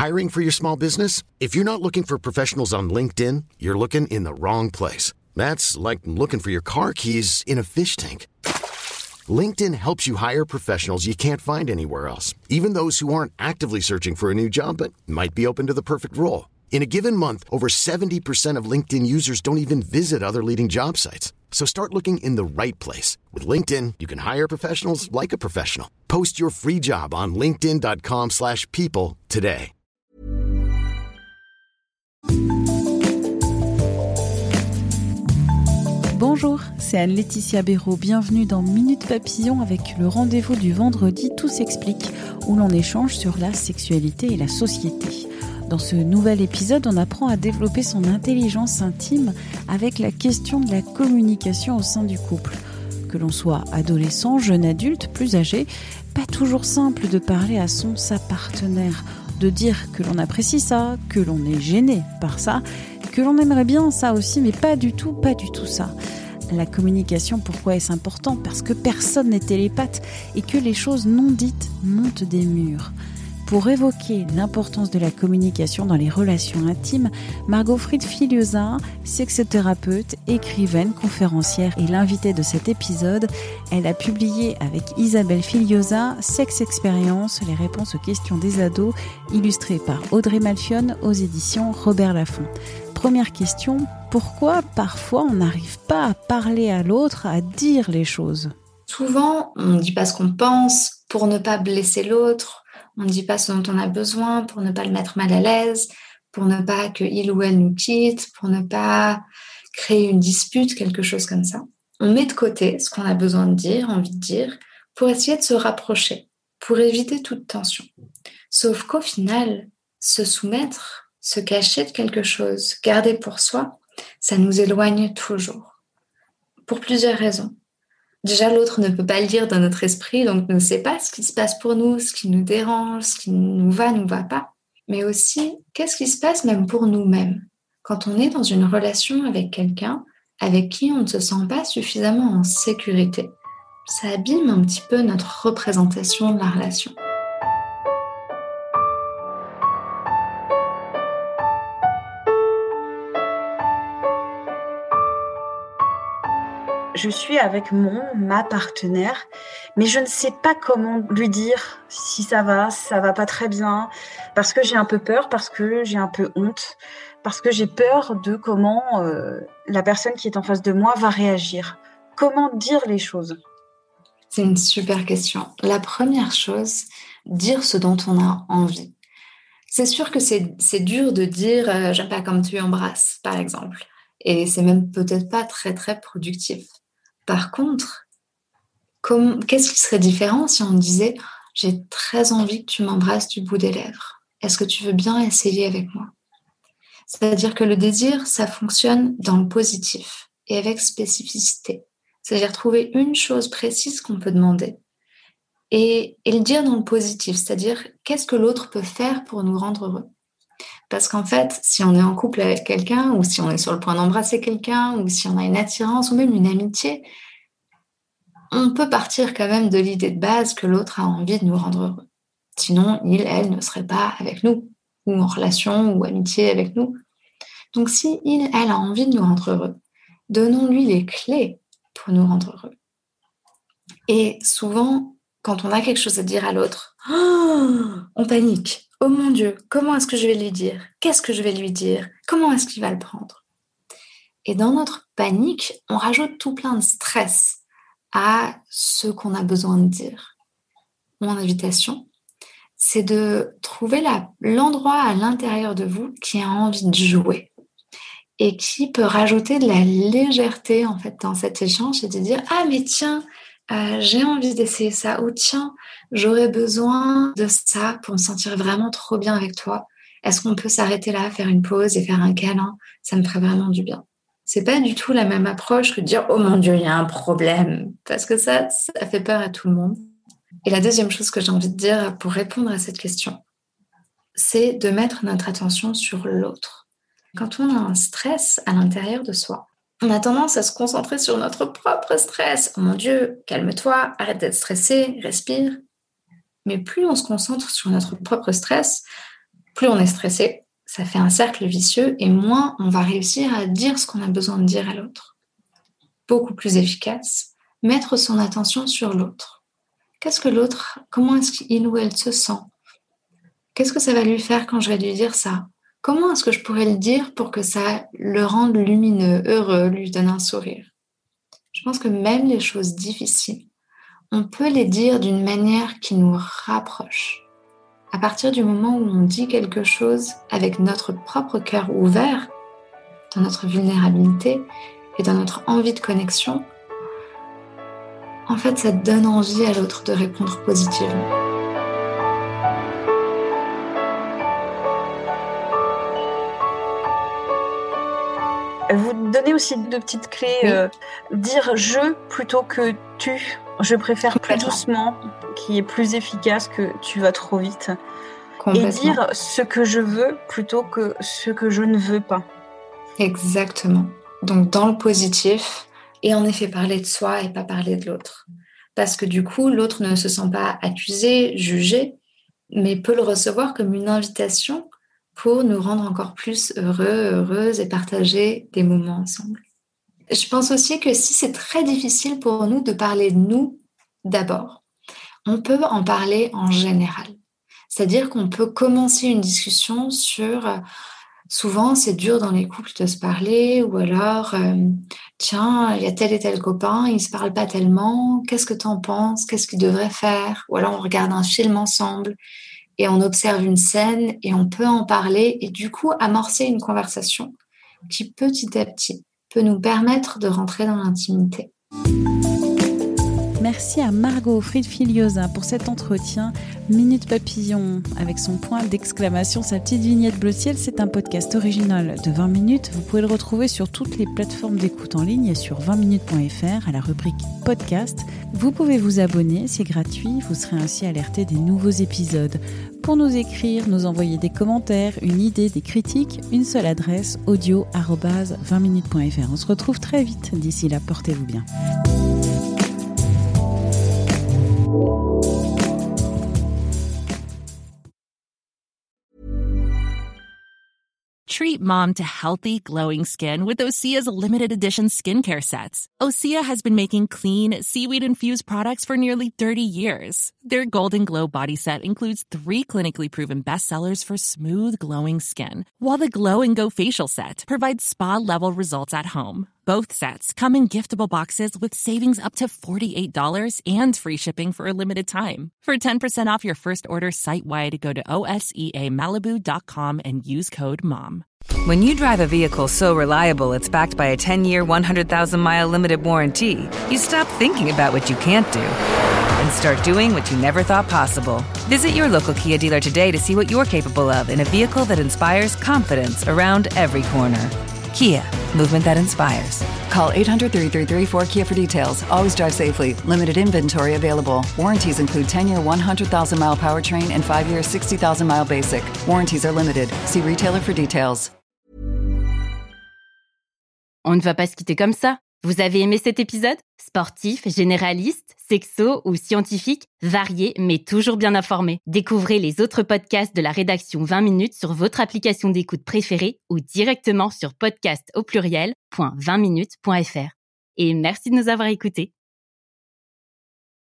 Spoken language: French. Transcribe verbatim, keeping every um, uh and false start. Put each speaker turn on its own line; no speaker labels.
Hiring for your small business? If you're not looking for professionals on LinkedIn, you're looking in the wrong place. That's like looking for your car keys in a fish tank. LinkedIn helps you hire professionals you can't find anywhere else, even those who aren't actively searching for a new job but might be open to the perfect role. In a given month, over seventy percent of LinkedIn users don't even visit other leading job sites. So start looking in the right place. With LinkedIn, you can hire professionals like a professional. Post your free job on linkedin dot com slash people today.
Bonjour, c'est Anne-Laetitia Béraud. Bienvenue dans Minute Papillon avec le rendez-vous du vendredi Tout s'explique, où l'on échange sur la sexualité et la société. Dans ce nouvel épisode, on apprend à développer son intelligence intime avec la question de la communication au sein du couple. Que l'on soit adolescent, jeune adulte, plus âgé, pas toujours simple de parler à son, sa partenaire, de dire que l'on apprécie ça, que l'on est gêné par ça, que l'on aimerait bien ça aussi, mais pas du tout, pas du tout ça. La communication, pourquoi est-ce important ? Parce que personne n'est télépathe et que les choses non dites montent des murs. Pour évoquer l'importance de la communication dans les relations intimes, Margot Fried-Filiosa, sexothérapeute, écrivaine, conférencière et l'invitée de cet épisode, elle a publié avec Isabelle Filiosa « Sex Experience, les réponses aux questions des ados » illustrée par Audrey Malfionne aux éditions Robert Laffont. Première question, pourquoi parfois on n'arrive pas à parler à l'autre, à dire les choses ?
Souvent, on ne dit pas ce qu'on pense pour ne pas blesser l'autre. On ne dit pas ce dont on a besoin pour ne pas le mettre mal à l'aise, pour ne pas qu'il ou elle nous quitte, pour ne pas créer une dispute, quelque chose comme ça. On met de côté ce qu'on a besoin de dire, envie de dire, pour essayer de se rapprocher, pour éviter toute tension. Sauf qu'au final, se soumettre, se cacher de quelque chose, garder pour soi, ça nous éloigne toujours. Pour plusieurs raisons. Déjà, l'autre ne peut pas le lire dans notre esprit, donc ne sait pas ce qui se passe pour nous, ce qui nous dérange, ce qui nous va, nous va pas. Mais aussi, qu'est-ce qui se passe même pour nous-mêmes quand on est dans une relation avec quelqu'un avec qui on ne se sent pas suffisamment en sécurité. Ça abîme un petit peu notre représentation de la relation.
Je suis avec mon, ma partenaire, mais je ne sais pas comment lui dire si ça va, si ça va pas très bien, parce que j'ai un peu peur, parce que j'ai un peu honte, parce que j'ai peur de comment euh, la personne qui est en face de moi va réagir. Comment dire les choses ?
C'est une super question. La première chose, dire ce dont on a envie. C'est sûr que c'est, c'est dur de dire euh, « j'aime pas comme tu embrasses », par exemple. Et c'est même peut-être pas très très productif. Par contre, comme, qu'est-ce qui serait différent si on disait « j'ai très envie que tu m'embrasses du bout des lèvres. Est-ce que tu veux bien essayer avec moi ?» C'est-à-dire que le désir, ça fonctionne dans le positif et avec spécificité. C'est-à-dire trouver une chose précise qu'on peut demander et, et le dire dans le positif, c'est-à-dire qu'est-ce que l'autre peut faire pour nous rendre heureux. Parce qu'en fait, si on est en couple avec quelqu'un, ou si on est sur le point d'embrasser quelqu'un, ou si on a une attirance, ou même une amitié, on peut partir quand même de l'idée de base que l'autre a envie de nous rendre heureux. Sinon, il, elle ne serait pas avec nous, ou en relation, ou amitié avec nous. Donc si il, elle a envie de nous rendre heureux, donnons-lui les clés pour nous rendre heureux. Et souvent, quand on a quelque chose à dire à l'autre, oh, on panique. Oh mon Dieu, comment est-ce que je vais lui dire ? Qu'est-ce que je vais lui dire ? Comment est-ce qu'il va le prendre ? Et dans notre panique, on rajoute tout plein de stress à ce qu'on a besoin de dire. Mon invitation, c'est de trouver la, l'endroit à l'intérieur de vous qui a envie de jouer et qui peut rajouter de la légèreté en fait dans cet échange et de dire « Ah mais tiens, Euh, j'ai envie d'essayer ça, ou tiens, j'aurais besoin de ça pour me sentir vraiment trop bien avec toi. Est-ce qu'on peut s'arrêter là, faire une pause et faire un câlin ? Ça me ferait vraiment du bien. » C'est pas du tout la même approche que de dire « Oh mon Dieu, il y a un problème !» parce que ça, ça fait peur à tout le monde. Et la deuxième chose que j'ai envie de dire pour répondre à cette question, c'est de mettre notre attention sur l'autre. Quand on a un stress à l'intérieur de soi, on a tendance à se concentrer sur notre propre stress. « Oh mon Dieu, calme-toi, arrête d'être stressé, respire. » Mais plus on se concentre sur notre propre stress, Plus on est stressé, ça fait un cercle vicieux et moins on va réussir à dire ce qu'on a besoin de dire à l'autre. Beaucoup plus efficace, mettre son attention sur l'autre. Qu'est-ce que l'autre, comment est-ce qu'il ou elle se sent ? Qu'est-ce que ça va lui faire quand je vais lui dire ça ? Comment est-ce que je pourrais le dire pour que ça le rende lumineux, heureux, lui donne un sourire ? Je pense que même les choses difficiles, on peut les dire d'une manière qui nous rapproche. À partir du moment où on dit quelque chose avec notre propre cœur ouvert, dans notre vulnérabilité et dans notre envie de connexion, en fait, ça donne envie à l'autre de répondre positivement.
Vous donnez aussi deux petites clés.
Oui.
Euh, dire « je » plutôt que « tu ». Je préfère plus doucement, qui est plus efficace que « tu vas trop vite ». Et dire ce que je veux plutôt que ce que je ne veux pas.
Exactement. Donc dans le positif, et en effet parler de soi et pas parler de l'autre. Parce que du coup, l'autre ne se sent pas accusé, jugé, mais peut le recevoir comme une invitation pour nous rendre encore plus heureux, heureuses et partager des moments ensemble. Je pense aussi que si c'est très difficile pour nous de parler de nous d'abord, on peut en parler en général. C'est-à-dire qu'on peut commencer une discussion sur... Euh, souvent, c'est dur dans les couples de se parler, ou alors, euh, tiens, il y a tel et tel copain, ils ne se parlent pas tellement, qu'est-ce que tu en penses ? Qu'est-ce qu'ils devraient faire ? Ou alors, on regarde un film ensemble et on observe une scène et on peut en parler et du coup, amorcer une conversation qui, petit à petit, peut nous permettre de rentrer dans l'intimité.
Merci à Margot Fried-Filiosa pour cet entretien. Minute Papillon, avec son point d'exclamation, sa petite vignette bleu ciel, c'est un podcast original de vingt minutes. Vous pouvez le retrouver sur toutes les plateformes d'écoute en ligne et sur vingt minutes point f r à la rubrique podcast. Vous pouvez vous abonner, c'est gratuit, vous serez ainsi alerté des nouveaux épisodes. Pour nous écrire, nous envoyer des commentaires, une idée, des critiques, une seule adresse, audio arobase vingt minutes point f r. On se retrouve très vite, d'ici là, portez-vous bien.
Treat mom to healthy, glowing skin with Osea's limited edition skincare sets. Osea has been making clean, seaweed-infused products for nearly thirty years. Their Golden Glow body set includes three clinically proven bestsellers for smooth, glowing skin, while the Glow and Go facial set provides spa-level results at home. Both sets come in giftable boxes with savings up to forty-eight dollars and free shipping for a limited time. For ten percent off your first order site-wide, go to O S E A Malibu dot com and use code MOM.
When you drive a vehicle so reliable it's backed by a ten-year, one hundred thousand mile limited warranty, you stop thinking about what you can't do and start doing what you never thought possible. Visit your local Kia dealer today to see what you're capable of in a vehicle that inspires confidence around every corner. Kia, movement that inspires.
Call eight hundred, three three three, four K I A for details. Always drive safely. Limited inventory available. Warranties include ten-year, one hundred thousand mile powertrain and five-year, sixty thousand mile basic. Warranties are limited. See retailer for details.
On ne va pas se quitter comme ça. Vous avez aimé cet épisode ? Sportif, généraliste, sexo ou scientifique, varié mais toujours bien informé. Découvrez les autres podcasts de la rédaction vingt minutes sur votre application d'écoute préférée ou directement sur podcast au pluriel point vingt minutes point f r. Et merci de nous avoir écoutés.